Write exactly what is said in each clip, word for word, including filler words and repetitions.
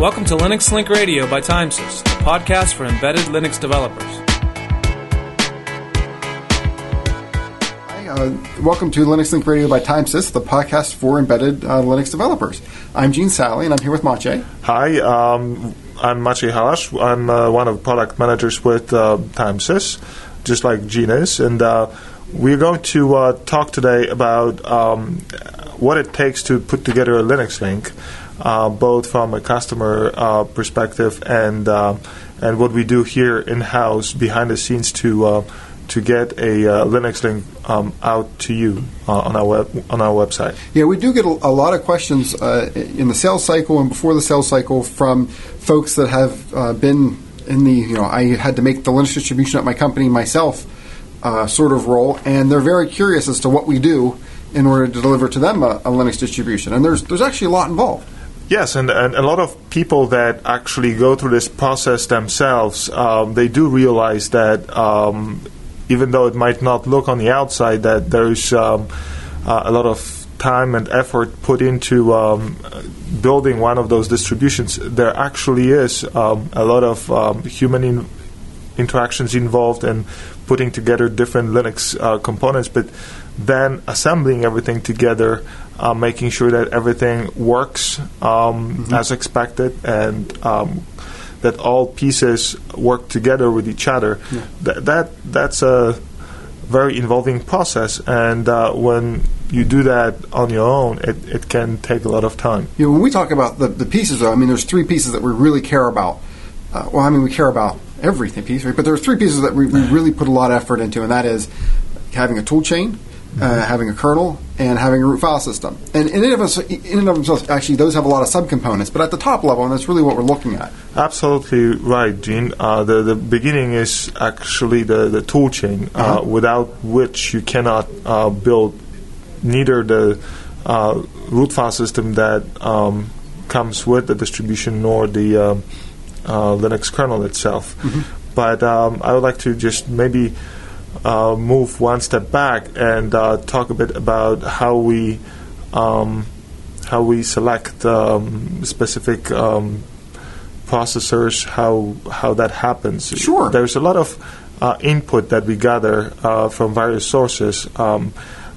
Welcome to Linux Link Radio by Timesys, the podcast for embedded Linux developers. Hi, uh, welcome to Linux Link Radio by Timesys, the podcast for embedded uh, Linux developers. I'm Gene Sally, and I'm here with Maciej. Hi, um, I'm Maciej Halasz. I'm uh, one of the product managers with uh, Timesys, just like Gene is, and uh, we're going to uh, talk today about um, what it takes to put together a Linux link. Uh, both from a customer uh, perspective and uh, and what we do here in-house behind the scenes to uh, to get a uh, Linux link um, out to you uh, on our web, on our website. Yeah, we do get a, a lot of questions uh, in the sales cycle and before the sales cycle from folks that have uh, been in the you know I had to make the Linux distribution at my company myself uh, sort of role, and they're very curious as to what we do in order to deliver to them a, a Linux distribution. And there's there's actually a lot involved. Yes, and, and a lot of people that actually go through this process themselves, um, they do realize that um, even though it might not look on the outside, that there's um, uh, a lot of time and effort put into um, building one of those distributions. There actually is um, a lot of um, human in- interactions involved in putting together different Linux uh, components, but then assembling everything together, uh, making sure that everything works um, mm-hmm. as expected, and um, that all pieces work together with each other. Yeah. Th- that that's a very involving process, and uh, when you do that on your own, it, it can take a lot of time. Yeah, when we talk about the, the pieces, though, I mean, there's three pieces that we really care about. Uh, well, I mean, we care about everything piece, right? But there are three pieces that we, we really put a lot of effort into, and that is having a tool chain, Uh, having a kernel, and having a root file system. And in and, of us, in and of themselves, actually, those have a lot of subcomponents. But at the top level, and that's really what we're looking at. Absolutely right, Gene. Uh, the, the beginning is actually the, the tool chain, uh-huh. uh, without which you cannot uh, build neither the uh, root file system that um, comes with the distribution nor the uh, uh, Linux kernel itself. Mm-hmm. But um, I would like to just maybe Uh, move one step back and uh, talk a bit about how we um, how we select um, specific um, processors, how how that happens. Sure. There's a lot of uh, input that we gather uh, from various sources. Um,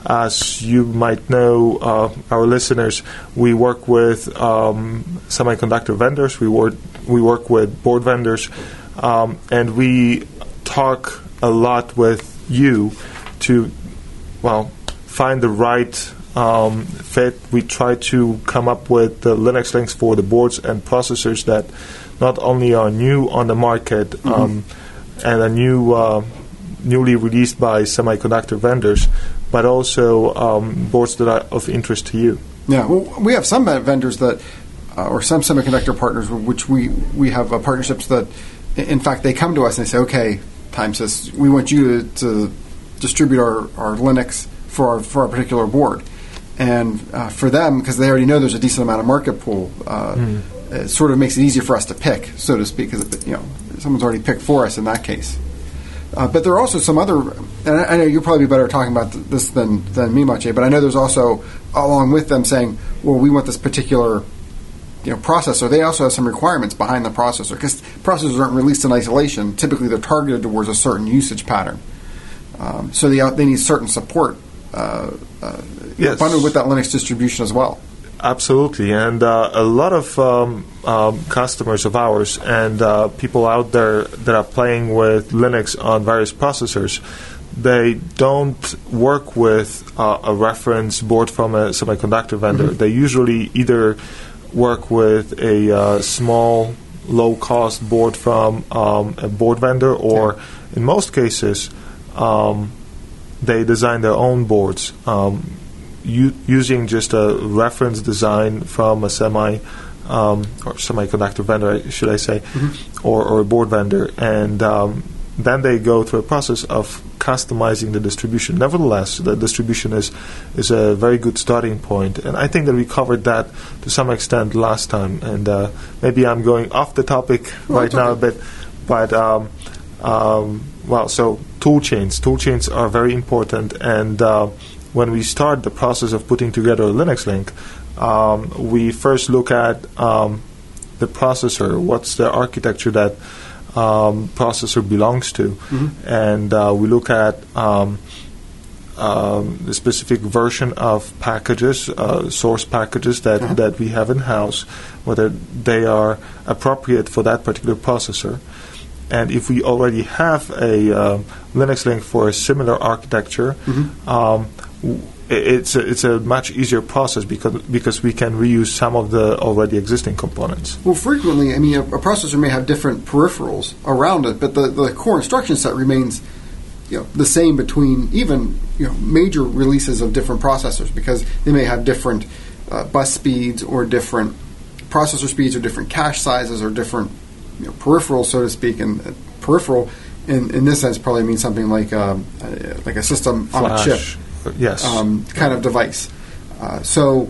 as you might know, uh, our listeners, we work with um, semiconductor vendors. We work we work with board vendors, um, and we talk a lot with you to, well, find the right um, fit. We try to come up with the Linux links for the boards and processors that not only are new on the market um, mm-hmm. and are new, uh, newly released by semiconductor vendors, but also um, boards that are of interest to you. Yeah, well, we have some vendors that, uh, or some semiconductor partners, which we, we have uh, partnerships that, in fact, they come to us and they say, okay, Timesys, we want you to, to distribute our, our Linux for our for our particular board, and uh, for them, because they already know there's a decent amount of market pool, uh, mm. it sort of makes it easier for us to pick, so to speak, because you know someone's already picked for us in that case. Uh, but there are also some other, and I, I know you're probably better talking about th- this than than me, Maciej, but I know there's also along with them saying, well, we want this particular you know, processor. They also have some requirements behind the processor, because processors aren't released in isolation. Typically, they're targeted towards a certain usage pattern. Um, so they they need certain support uh, uh, yes. bundled with that Linux distribution as well. Absolutely, and uh, a lot of um, um, customers of ours and uh, people out there that are playing with Linux on various processors, they don't work with uh, a reference board from a semiconductor vendor. Mm-hmm. They usually either work with a uh, small, low-cost board from um, a board vendor, or yeah. in most cases, um, they design their own boards um, u- using just a reference design from a semi um, or semiconductor vendor, should I say, mm-hmm. or, or a board vendor, and um, then they go through a process of customizing the distribution. Nevertheless, the distribution is is a very good starting point, and I think that we covered that to some extent last time. And uh, maybe I'm going off the topic well, right now a bit, but um, um, well, so tool chains. Tool chains are very important, and uh, when we start the process of putting together a Linux link, um, we first look at um, the processor, what's the architecture that um, processor belongs to, mm-hmm. and uh, we look at um, um, the specific version of packages, uh, source packages that, uh-huh. that we have in-house, whether they are appropriate for that particular processor. And if we already have a uh, Linux link for a similar architecture, mm-hmm. um, w- it's a, it's a much easier process because because we can reuse some of the already existing components. Well, frequently, I mean, a, a processor may have different peripherals around it, but the, the core instruction set remains, you know, the same between even, you know, major releases of different processors, because they may have different uh, bus speeds or different processor speeds or different cache sizes or different, you know, peripherals, so to speak. And uh, peripheral, in, in this sense, probably means something like um, uh, like a system Flash. on a chip, yes, um, kind of device. Uh, so,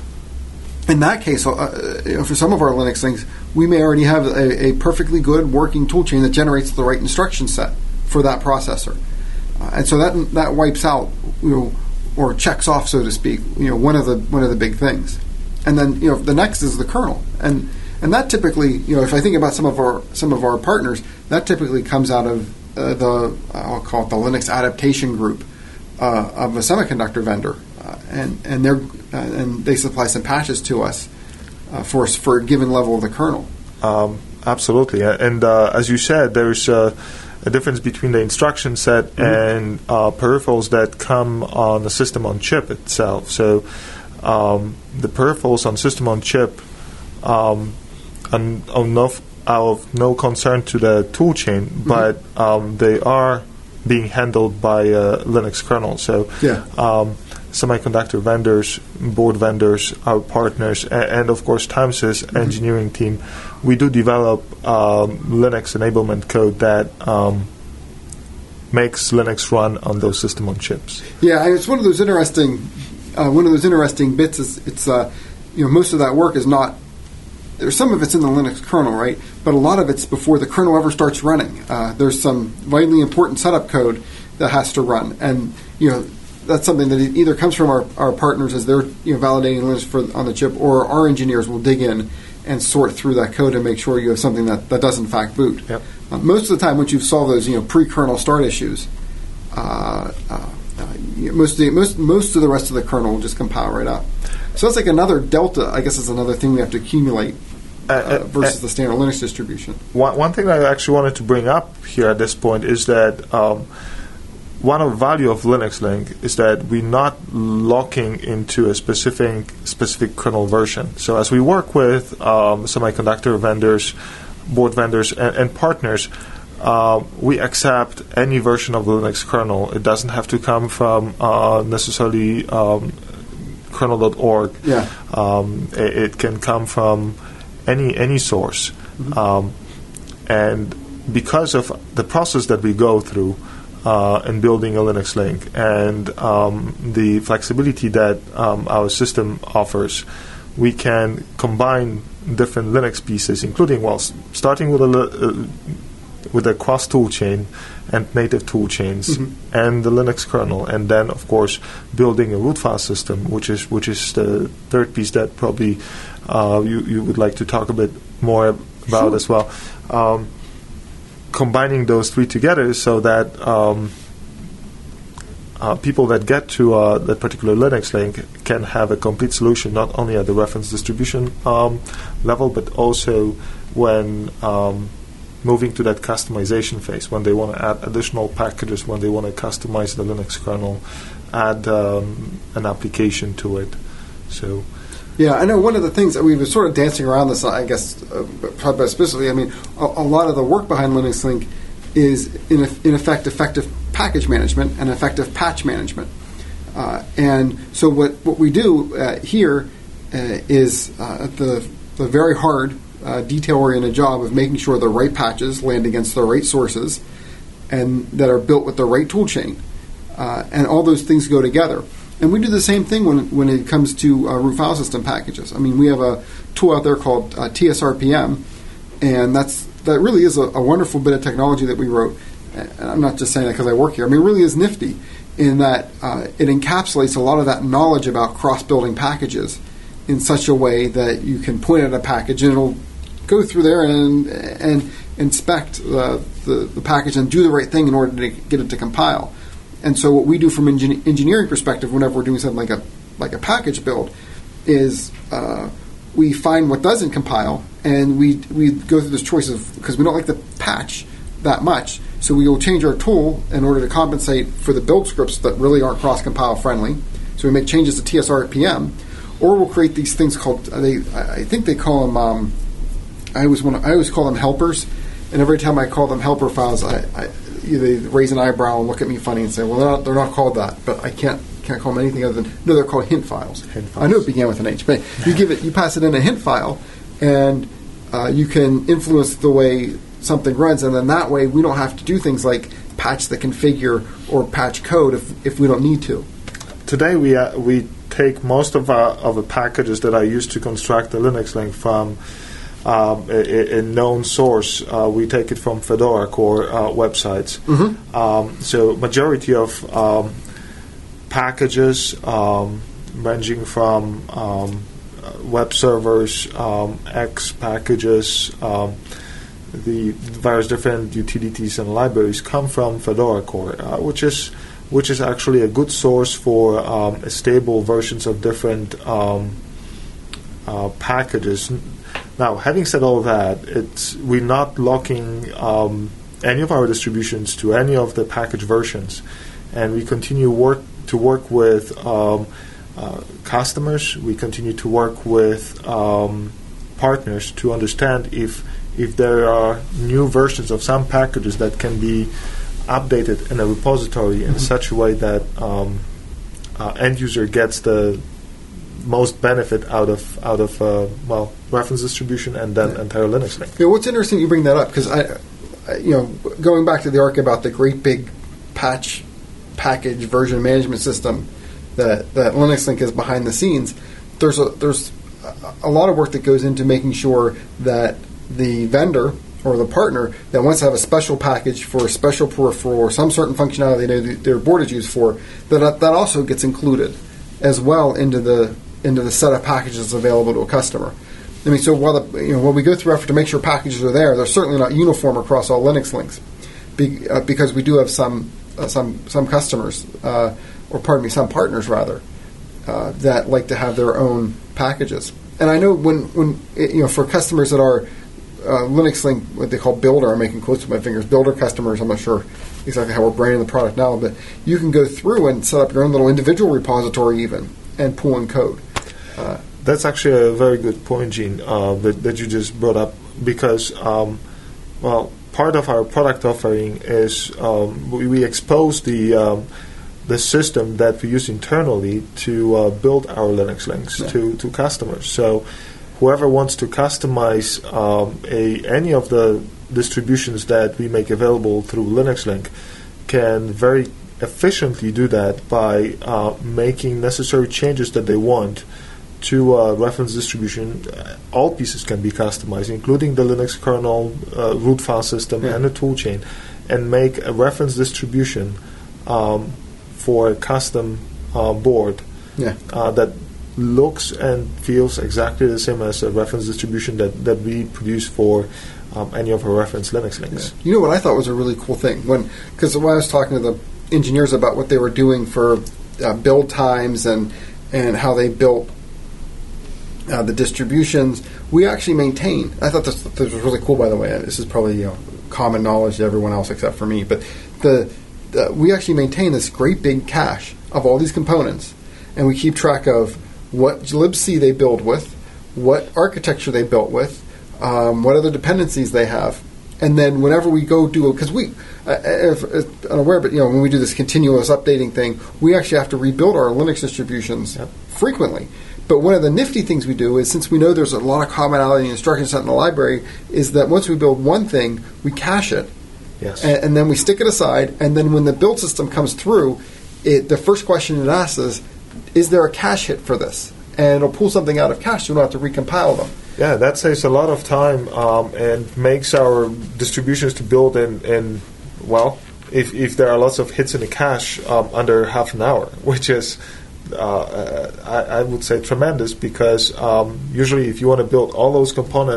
in that case, uh, you know, for some of our Linux things, we may already have a, a perfectly good working toolchain that generates the right instruction set for that processor, uh, and so that that wipes out, you know, or checks off, so to speak, you know, one of the one of the big things. And then, you know, the next is the kernel, and and that typically, you know, if I think about some of our some of our partners, that typically comes out of uh, the I'll call it the Linux adaptation group uh, of a semiconductor vendor, uh, and and they're uh, and they supply some patches to us uh, for for a given level of the kernel. Um, absolutely, and uh, as you said, there's uh, a difference between the instruction set mm-hmm. and uh, peripherals that come on the system on chip itself. So um, the peripherals on system on chip um, are, are no, are of no concern to the toolchain, mm-hmm. but um, they are being handled by a Linux kernel. So yeah. um, semiconductor vendors, board vendors, our partners, and, and of course Timesys mm-hmm. engineering team, we do develop um, Linux enablement code that um, makes Linux run on those system on chips. Yeah, and it's one of those interesting, uh, one of those interesting bits. Is it's uh, you know, most of that work is not. There's some of it's in the Linux kernel, right? But a lot of it's before the kernel ever starts running. Uh, there's some vitally important setup code that has to run, and you know. That's something that either comes from our, our partners as they're, you know, validating Linux for on the chip, or our engineers will dig in and sort through that code and make sure you have something that, that does in fact boot. Yep. Uh, most of the time, once you've solved those, you know, pre-kernel start issues, uh, uh, uh, most of the, most most of the rest of the kernel will just compile right up. So that's like another delta. I guess is another thing we have to accumulate uh, uh, versus uh, the standard Linux distribution. One one thing I actually wanted to bring up here at this point is that. Um, One of the value of Linux Link is that we're not locking into a specific specific kernel version. So as we work with um, semiconductor vendors, board vendors, and, and partners, uh, we accept any version of the Linux kernel. It doesn't have to come from uh, necessarily um, kernel dot org. Yeah. Um, it, it can come from any any source, mm-hmm. um, and because of the process that we go through. Uh, in building a Linux link and um, the flexibility that um, our system offers, we can combine different Linux pieces, including well, s- starting with a uh, with a cross toolchain and native toolchains mm-hmm. and the Linux kernel, and then of course building a root file system, which is which is the third piece that probably uh, you you would like to talk a bit more about sure. as well. Um, combining those three together so that um, uh, people that get to uh, that particular Linux link can have a complete solution, not only at the reference distribution um, level, but also when um, moving to that customization phase, when they want to add additional packages, when they want to customize the Linux kernel, add um, an application to it. So. Yeah, I know one of the things that we were sort of dancing around this, I guess, uh, probably specifically, I mean, a, a lot of the work behind Linux Link is, in, in effect, effective package management and effective patch management. Uh, and so what, what we do uh, here uh, is uh, the, the very hard, uh, detail-oriented job of making sure the right patches land against the right sources and that are built with the right toolchain. Uh, and all those things go together. And we do the same thing when when it comes to uh, root file system packages. I mean, we have a tool out there called uh, T S R P M, and that's that really is a, a wonderful bit of technology that we wrote. And I'm not just saying that because I work here. I mean, it really is nifty in that uh, it encapsulates a lot of that knowledge about cross-building packages in such a way that you can point at a package and it'll go through there and and inspect uh, the the package and do the right thing in order to get it to compile. And so what we do from an engin- engineering perspective, whenever we're doing something like a like a package build, is uh, we find what doesn't compile, and we we go through this choice of, because we don't like the patch that much, so we will change our tool in order to compensate for the build scripts that really aren't cross-compile friendly. So we make changes to T S R at P M, or we'll create these things called, they I think they call them, um, I always want I always call them helpers, and every time I call them helper files, I, I they raise an eyebrow and look at me funny and say, well, they're not, they're not called that, but I can't can't call them anything other than, no, they're called hint files. Hint files. I know it began with an H, but you give it, you pass it in a hint file, and uh, you can influence the way something runs, and then that way we don't have to do things like patch the configure or patch code if if we don't need to. Today we uh, we take most of our of the packages that I use to construct the Linux link from um, a, a known source. Uh, we take it from Fedora Core uh, websites. Mm-hmm. Um, so majority of um, packages um, ranging from um, web servers, um, X packages, um, the various different utilities and libraries come from Fedora Core, uh, which is which is actually a good source for um, stable versions of different um, uh, packages. Now, having said all that, it's we're not locking um, any of our distributions to any of the package versions, and we continue work to work with um, uh, customers. We continue to work with um, partners to understand if if there are new versions of some packages that can be updated in a repository mm-hmm. in such a way that um, uh, end user gets the most benefit out of out of uh, well reference distribution and then yeah. entire Linux link. Yeah, what's interesting you bring that up, because I, I, you know, going back to the arc about the great big patch package version management system that that Linux Link is behind the scenes. There's a there's a lot of work that goes into making sure that the vendor or the partner that wants to have a special package for a special peripheral or some certain functionality they know their board is used for, that that also gets included as well into the into the set of packages available to a customer. I mean, so while the, you know, when we go through effort to make sure packages are there, they're certainly not uniform across all Linux links, be, uh, because we do have some uh, some some customers, uh, or pardon me, some partners rather, uh, that like to have their own packages. And I know when when it, you know, for customers that are uh, Linux Link, what they call builder, I'm making quotes with my fingers, builder customers, I'm not sure exactly how we're branding the product now, but you can go through and set up your own little individual repository even and pull in code. Uh, That's actually a very good point, Gene, uh, that, that you just brought up, because, um, well, part of our product offering is um, we, we expose the um, the system that we use internally to uh, build our Linux links yeah. to, to customers. So whoever wants to customize um, a any of the distributions that we make available through Linux Link can very efficiently do that by uh, making necessary changes that they want to a reference distribution. All pieces can be customized, including the Linux kernel, uh, root file system, yeah. and the toolchain, and make a reference distribution um, for a custom uh, board yeah. uh, that looks and feels exactly the same as a reference distribution that, that we produce for um, any of our reference Linux links. Yeah. You know what I thought was a really cool thing? when Because when I was talking to the engineers about what they were doing for uh, build times and, and how they built Uh, the distributions, we actually maintain. I thought this, this was really cool, by the way. This is probably, you know, common knowledge to everyone else except for me. But the, the we actually maintain this great big cache of all these components, and we keep track of what libc they build with, what architecture they built with, um, what other dependencies they have, and then whenever we go do, because we, uh, if, if unaware, but you know, when we do this continuous updating thing, we actually have to rebuild our Linux distributions yep. frequently. But one of the nifty things we do is, since we know there's a lot of commonality in instruction set in the library, is that once we build one thing, we cache it. Yes. And, and then we stick it aside, and then when the build system comes through, it, the first question it asks is, is there a cache hit for this? And it'll pull something out of cache, so we don't have to recompile them. Yeah, that saves a lot of time um, and makes our distributions to build in, in well, if, if there are lots of hits in the cache, um, under half an hour, which is... Uh, I, I would say tremendous, because um, usually if you want to build all those components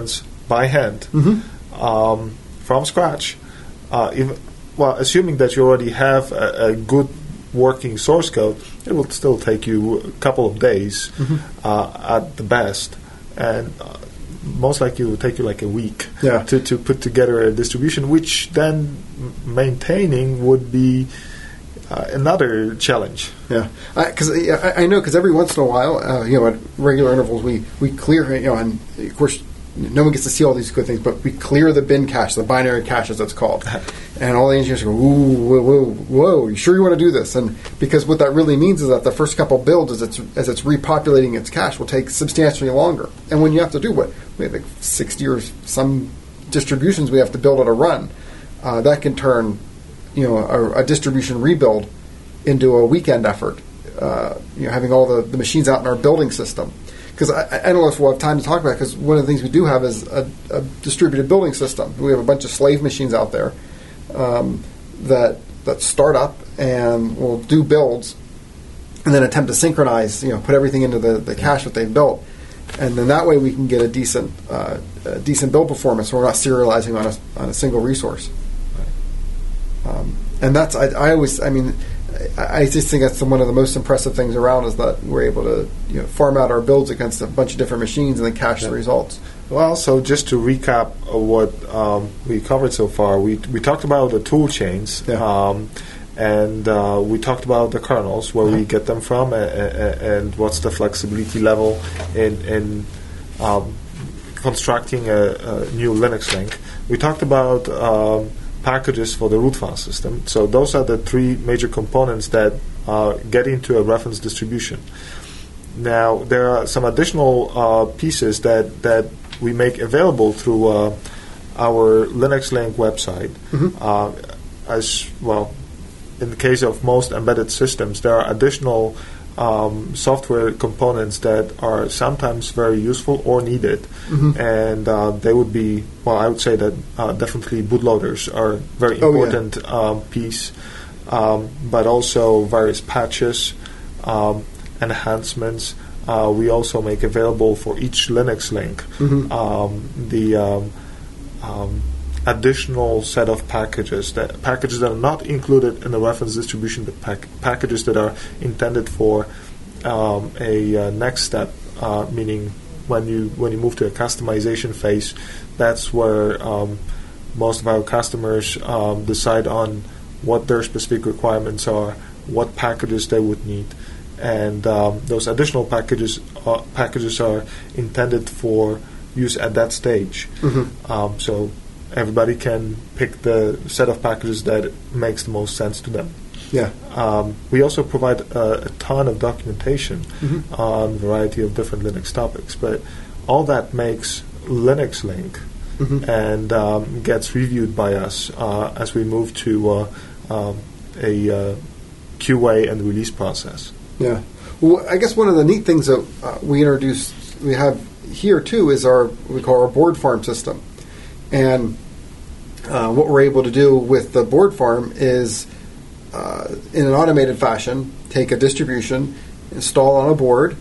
by hand Mm-hmm. um, from scratch. Uh, even, well, assuming that you already have a, a good working source code, it will still take you a couple of days Mm-hmm. uh, at the best, and uh, most likely it will take you like a week Yeah. to, to put together a distribution, which then m- maintaining would be uh, another challenge. Yeah, because I, I, I know because every once in a while, uh, you know, at regular intervals, we, we clear, you know, and of course, no one gets to see all these good things, but we clear the bin cache, the binary cache as it's called, and all the engineers go, "Ooh, whoa, whoa, whoa! You sure you want to do this?" And because what that really means is that the first couple builds, as it's as it's repopulating its cache, will take substantially longer. And when you have to do what we have like sixty or some distributions we have to build at a run, uh, that can turn, you know, a, a distribution rebuild into a weekend effort. Uh, you know, having all the, the machines out in our building system. Because I, I don't know if we'll have time to talk about it, because one of the things we do have is a, a distributed building system. We have a bunch of slave machines out there um, that that start up and will do builds and then attempt to synchronize, you know, put everything into the, the cache that they've built. And then that way we can get a decent uh, a decent build performance, so we're not serializing on a, on a single resource. Um, and that's, I, I always, I mean, I, I just think that's one of the most impressive things around is that we're able to, you know, farm out our builds against a bunch of different machines and then cache Yeah. the results. Well, so just to recap uh, what um, we covered so far, we we talked about the tool chains, Yeah. um, and uh, we talked about the kernels, where we get them from, and, and what's the flexibility level in in um, constructing a, a new Linux link. We talked about um, packages for the root file system. So those are the three major components that uh, get into a reference distribution. Now, there are some additional uh, pieces that, that we make available through uh, our Linux Link website. Mhm. Uh, as well, in the case of most embedded systems, there are additional um, software components that are sometimes very useful or needed, Mhm. and uh, they would be, well, I would say that uh, definitely bootloaders are a very Oh, yeah. important um, piece, um, but also various patches, um, enhancements. Uh, we also make available for each Linux link Mhm. um, the um, um, additional set of packages, that packages that are not included in the reference distribution, but pack- packages that are intended for um, a uh, next step, uh, meaning when you when you move to a customization phase, that's where um, most of our customers um, decide on what their specific requirements are, what packages they would need, and um, those additional packages uh, packages are intended for use at that stage. Mhm. Um, so everybody can pick the set of packages that makes the most sense to them. Yeah. Um, we also provide uh, a ton of documentation Mhm. on a variety of different Linux topics, but all that makes Linux Link Mhm. and um, gets reviewed by us uh, as we move to uh, um, a uh, Q A and release process. Yeah. Well, I guess one of the neat things that uh, we introduced, we have here too, is our what we call our board farm system. And uh, what we're able to do with the board farm is, uh, in an automated fashion, take a distribution, install on a board,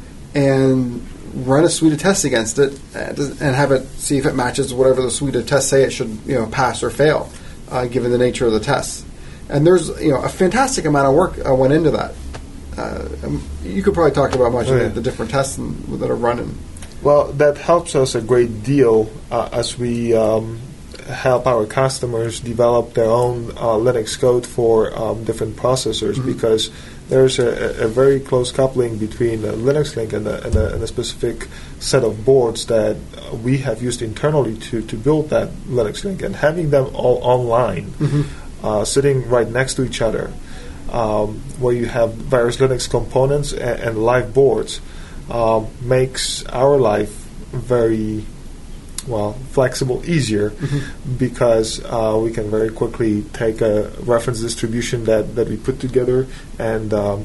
and run a suite of tests against it, and, and have it see if it matches whatever the suite of tests say it should, you know, pass or fail, uh, given the nature of the tests. And there's, you know, a fantastic amount of work uh, went into that. Uh, um, you could probably talk about much Oh, of yeah. the, the different tests and, that are running. Well, that helps us a great deal uh, as we um, help our customers develop their own uh, Linux code for um, different processors, Mhm. because there's a, a very close coupling between a Linux Link and a, and, a, and a specific set of boards that uh, we have used internally to, to build that Linux Link, and having them all online, Mhm. uh, sitting right next to each other, um, where you have various Linux components and, and live boards. Um, makes our life very, well, flexible, easier, Mm-hmm. because uh, we can very quickly take a reference distribution that, that we put together and um,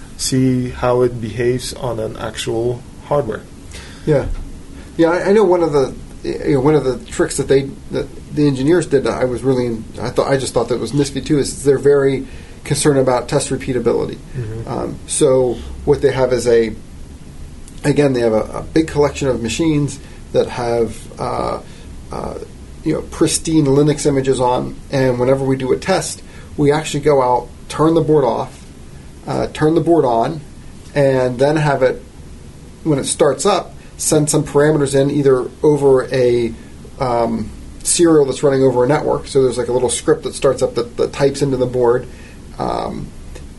see how it behaves on an actual hardware. Yeah, yeah. I, I know one of the you know, one of the tricks that they that the engineers did. That I was really I thought I just thought that was nifty too. Is they're very concerned about test repeatability. Mhm. Um, so what they have is a again they have a, a big collection of machines that have uh, uh, you know, pristine Linux images on, and whenever we do a test, we actually go out, turn the board off, uh, turn the board on, and then have it, when it starts up, send some parameters in either over a um, serial that's running over a network. So there's like a little script that starts up that, that types into the board. Um,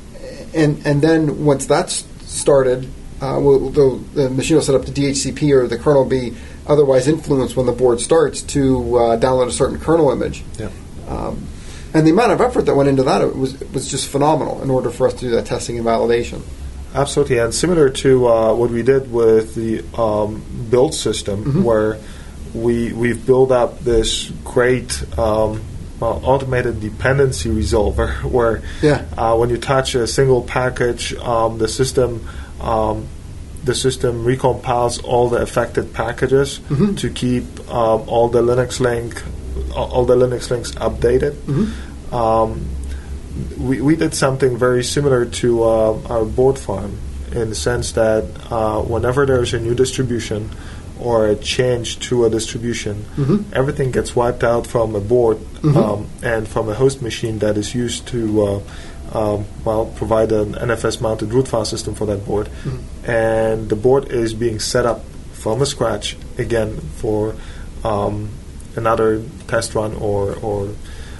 and and then once that's started, uh, we'll, the, the machine will set up the D H C P, or the kernel will be otherwise influenced when the board starts to uh, download a certain kernel image. Yeah. Um, and the amount of effort that went into that it was it was just phenomenal in order for us to do that testing and validation. Absolutely, and similar to uh, what we did with the um, build system, mm-hmm. where we we've built up this great um, uh, automated dependency resolver, where yeah. uh, when you touch a single package, um, the system um, the system recompiles all the affected packages mm-hmm. to keep um, all the Linux link all the Linux links updated. Mm-hmm. Um, We, we did something very similar to uh, our board farm, in the sense that uh, whenever there's a new distribution or a change to a distribution, mm-hmm. everything gets wiped out from a board mm-hmm. um, and from a host machine that is used to uh, um, well provide an N F S-mounted root file system for that board, mm-hmm. and the board is being set up from scratch again for um, another test run or or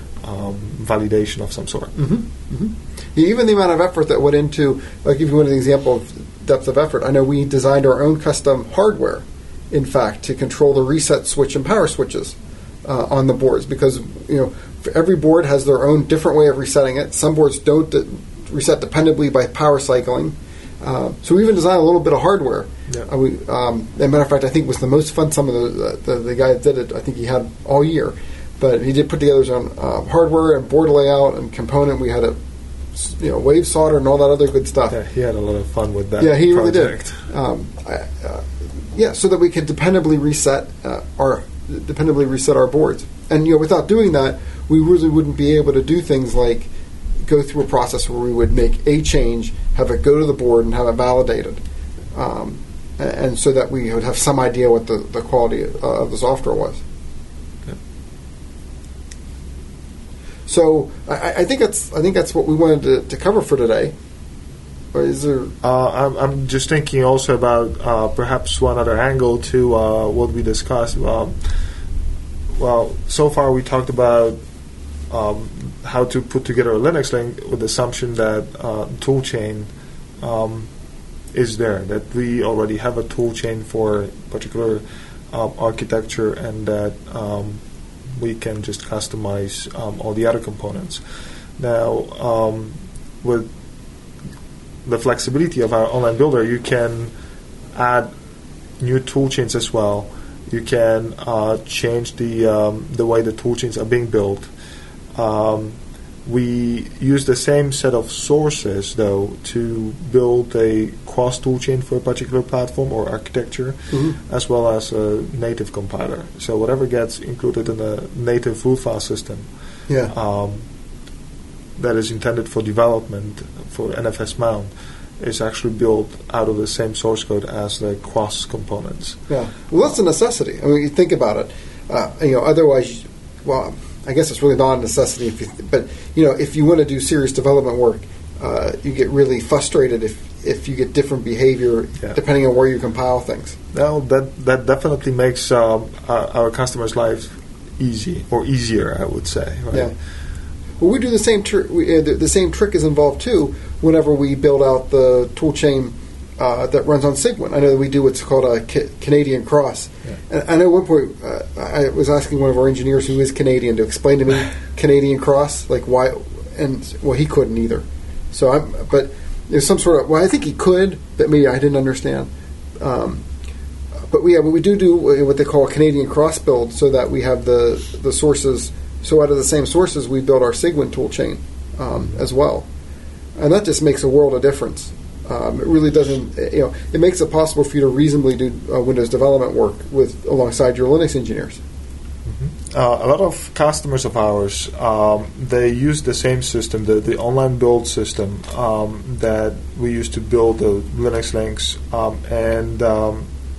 Um, validation of some sort. Mm-hmm. Mm-hmm. Yeah, even the amount of effort that went into, I'll give you one example of depth of effort. I know we designed our own custom hardware, in fact, to control the reset switch and power switches uh, on the boards, because you know every board has their own different way of resetting it. Some boards don't de- reset dependably by power cycling. Uh, so we even designed a little bit of hardware. Yeah. Uh, we, um, as a matter of fact, I think it was the most fun some of the, the, the guy that did it, I think he had all year. But he did put together his own uh, hardware and board layout and component. We had a, you know, wave solder and all that other good stuff. Yeah, he had a lot of fun with that. Yeah, he project. really did. Um, I, uh, yeah, so that we could dependably reset uh, our dependably reset our boards. And you know, without doing that, we really wouldn't be able to do things like go through a process where we would make a change, have it go to the board, and have it validated, um, and, and so that we would have some idea what the the quality uh, of the software was. So I, I think that's I think that's what we wanted to, to cover for today. Or is there? Uh, I'm, I'm just thinking also about uh, perhaps one other angle to uh, what we discussed. Um, well, so far we talked about um, how to put together a Linux link with the assumption that uh, toolchain um, is there, that we already have a toolchain for a particular um, architecture, and that um, we can just customize um, all the other components. Now, um, with the flexibility of our online builder, you can add new toolchains as well. You can uh, change the um, the way the toolchains are being built. Um, we use the same set of sources, though, to build a cross toolchain for a particular platform or architecture, mm-hmm. as well as a native compiler. So whatever gets included in a native root file system Yeah. um, that is intended for development for N F S mount is actually built out of the same source code as the cross components. Yeah. Well, that's a necessity. I mean, you think about it. Uh, you know, otherwise, well, I guess it's really not a necessity. If you th- but you know, if you want to do serious development work, uh, you get really frustrated if if you get different behavior yeah. depending on where you compile things. Well, that that definitely makes um, our, our customers' lives easy or easier, I would say. Right? Yeah. Well, we do the same trick. Uh, the, the same trick is involved too. Whenever we build out the tool chain uh, that runs on Cygwin, I know that we do what's called a ca- Canadian cross. Yeah. And I know at one point uh, I was asking one of our engineers who is Canadian to explain to me Canadian cross, like why, and well, he couldn't either. So I'm, but there's some sort of well, I think he could, but maybe I didn't understand. Um, but we, yeah, but we do do what they call a Canadian cross build, so that we have the the sources. So out of the same sources, we build our Cygwin toolchain um, as well, and that just makes a world of difference. Um, it really doesn't, you know, it makes it possible for you to reasonably do uh, Windows development work with alongside your Linux engineers. Mm-hmm. Uh, a lot of customers of ours, um, they use the same system, the, the online build system um, that we use to build the Linux links, um, and um,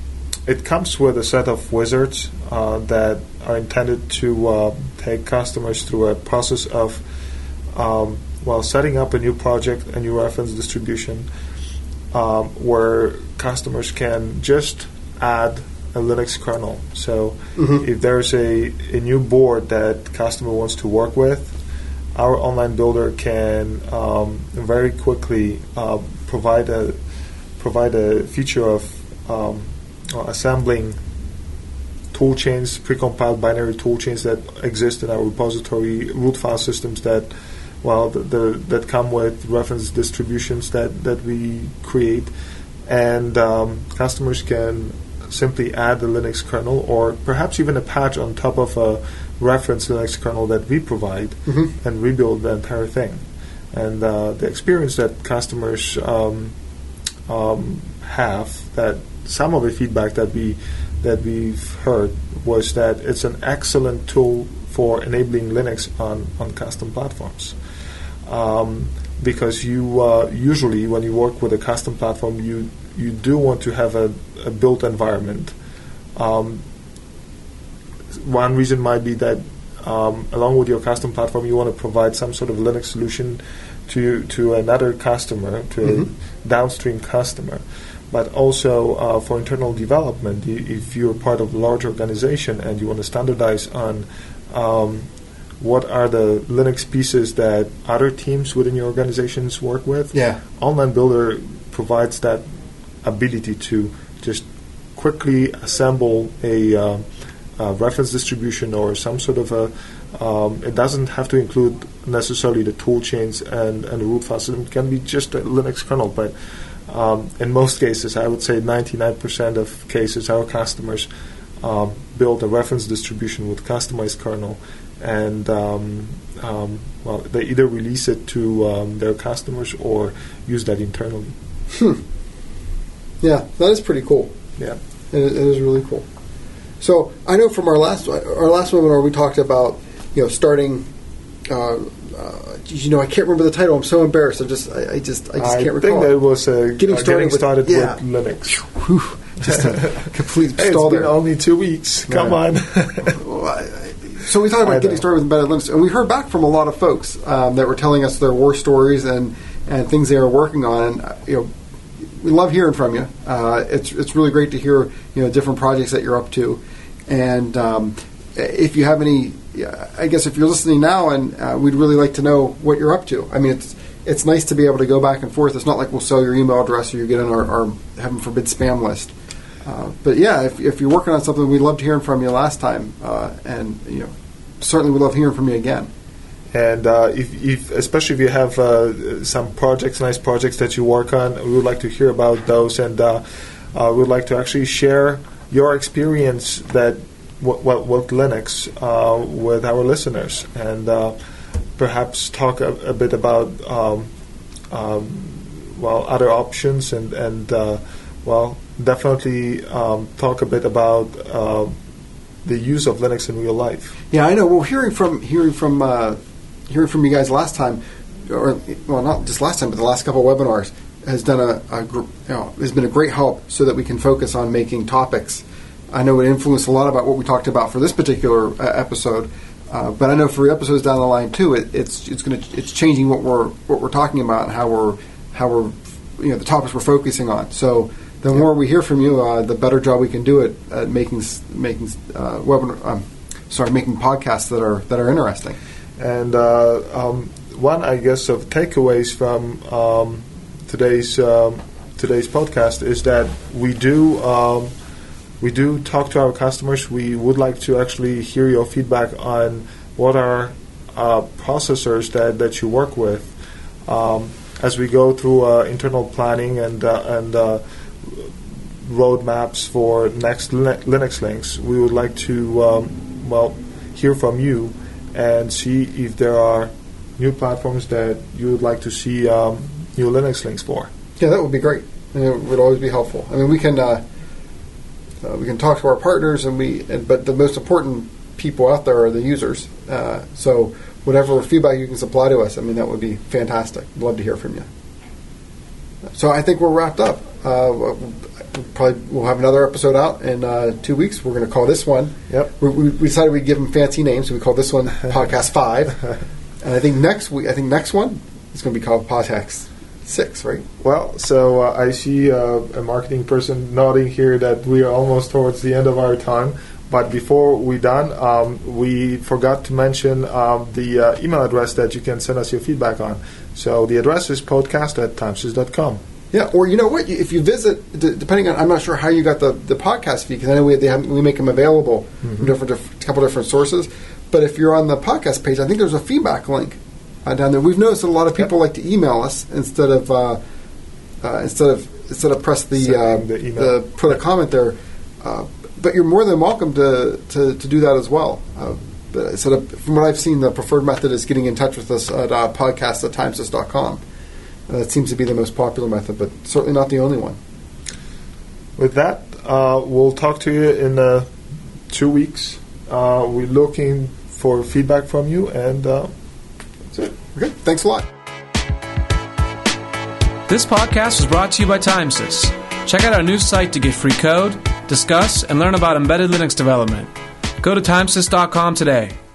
it comes with a set of wizards uh, that are intended to uh, take customers through a process of um, well setting up a new project, a new reference distribution, um, where customers can just add a Linux kernel. So mm-hmm. if there's a, a new board that customer wants to work with, our online builder can um, very quickly uh, provide a provide a feature of um, assembling toolchains, precompiled binary toolchains that exist in our repository, root file systems that, well, the, the, that come with reference distributions that, that we create, and um, customers can simply add the Linux kernel or perhaps even a patch on top of a reference Linux kernel that we provide mm-hmm. and rebuild the entire thing. And uh, the experience that customers um, um, have, that some of the feedback that we that we've heard was that it's an excellent tool for enabling Linux on, on custom platforms. Um, because you uh, usually, when you work with a custom platform, you you do want to have a, a built environment. Um, one reason might be that um, along with your custom platform, you want to provide some sort of Linux solution to to another customer, to mm-hmm. a downstream customer. But also uh, for internal development, y- if you're part of a large organization and you want to standardize on um, what are the Linux pieces that other teams within your organizations work with, yeah. Online Builder provides that ability to just quickly assemble a, uh, a reference distribution or some sort of a. Um, it doesn't have to include necessarily the tool chains and, and the root file system. It can be just a Linux kernel, but um, in most cases, I would say ninety-nine percent of cases, our customers um, build a reference distribution with customized kernel, and um, um, well, they either release it to um, their customers or use that internally. Hmm. Yeah, that is pretty cool. Yeah, it, it is really cool. So I know from our last our last webinar we talked about you know starting. Uh, uh, you know, I can't remember the title. I'm so embarrassed. I just, I, I just, I just I can't recall. I think that was uh, getting uh, started, getting with, started yeah. with Linux. Whew, just a complete hey, stall it's been there. only two weeks. Come right. on. So we talked about I getting know. started with embedded Linux, and we heard back from a lot of folks um, that were telling us their war stories and, and things they are working on. And uh, you know, we love hearing from you. Uh, it's it's really great to hear you know different projects that you're up to, and um, if you have any. Yeah, I guess if you're listening now, and uh, we'd really like to know what you're up to. I mean, it's it's nice to be able to go back and forth. It's not like we'll sell your email address or you get on our, our heaven forbid spam list. Uh, but yeah, if, if you're working on something, we loved hearing from you last time, uh, and you know, certainly we love hearing from you again. And uh, if, if, especially if you have uh, some projects, nice projects that you work on, we would like to hear about those, and uh, uh, we would like to actually share your experience that. What, what, what Linux uh, with our listeners, and uh, perhaps talk a, a bit about um, um, well other options, and and uh, well definitely um, talk a bit about uh, the use of Linux in real life. Yeah, I know. Well, hearing from hearing from uh, hearing from you guys last time, or well, not just last time, but the last couple of webinars has done a, a gr- you know, has been a great help so that we can focus on making topics. I know it influenced a lot about what we talked about for this particular uh, episode, uh, but I know for episodes down the line too, it, it's it's going to it's changing what we're what we're talking about and how we're how we're you know the topics we're focusing on. So the yeah. more we hear from you, uh, the better job we can do at, at making making uh, webinar um, sorry making podcasts that are that are interesting. And uh, um, one, I guess, of takeaways from um, today's um, today's podcast is that we do. Um, We do talk to our customers. We would like to actually hear your feedback on what are uh, processors that, that you work with. Um, as we go through uh, internal planning and uh, and uh, roadmaps for next Linux links, we would like to um, well hear from you and see if there are new platforms that you would like to see um, new Linux links for. Yeah, that would be great. And it would always be helpful. I mean, we can. Uh, Uh, we can talk to our partners, and we. And, but the most important people out there are the users. Uh, so whatever feedback you can supply to us, I mean, that would be fantastic. I'd love to hear from you. So I think we're wrapped up. Uh, We'll probably we'll have another episode out in uh, two weeks. We're going to call this one. Yep. We, we decided we'd give them fancy names, so we call this one Podcast Five. And I think next week, I think next one is going to be called Podcast Six, right? Well, so uh, I see uh, a marketing person nodding here that we are almost towards the end of our time. But before we're done, um, we forgot to mention um, the uh, email address that you can send us your feedback on. So the address is podcast at timesys dot com. Yeah, or you know what? If you visit, d- depending on, I'm not sure how you got the, the podcast feed, because I know we, they have, we make them available mm-hmm. from different, different, couple different sources. But if you're on the podcast page, I think there's a feedback link uh, down there. We've noticed that a lot of people yep. like to email us instead of uh, uh, instead of instead of press the, uh, the, the put a comment there. Uh, but you're more than welcome to, to, to do that as well. Uh, but instead of, from what I've seen, the preferred method is getting in touch with us at uh, podcast at timesys dot com. Uh, that seems to be the most popular method, but certainly not the only one. With that, uh, we'll talk to you in uh, two weeks. Uh, we're looking for feedback from you, and uh, that's it. Okay, thanks a lot. This podcast was brought to you by Timesys. Check out our new site to get free code, discuss, and learn about embedded Linux development. Go to timesys dot com today.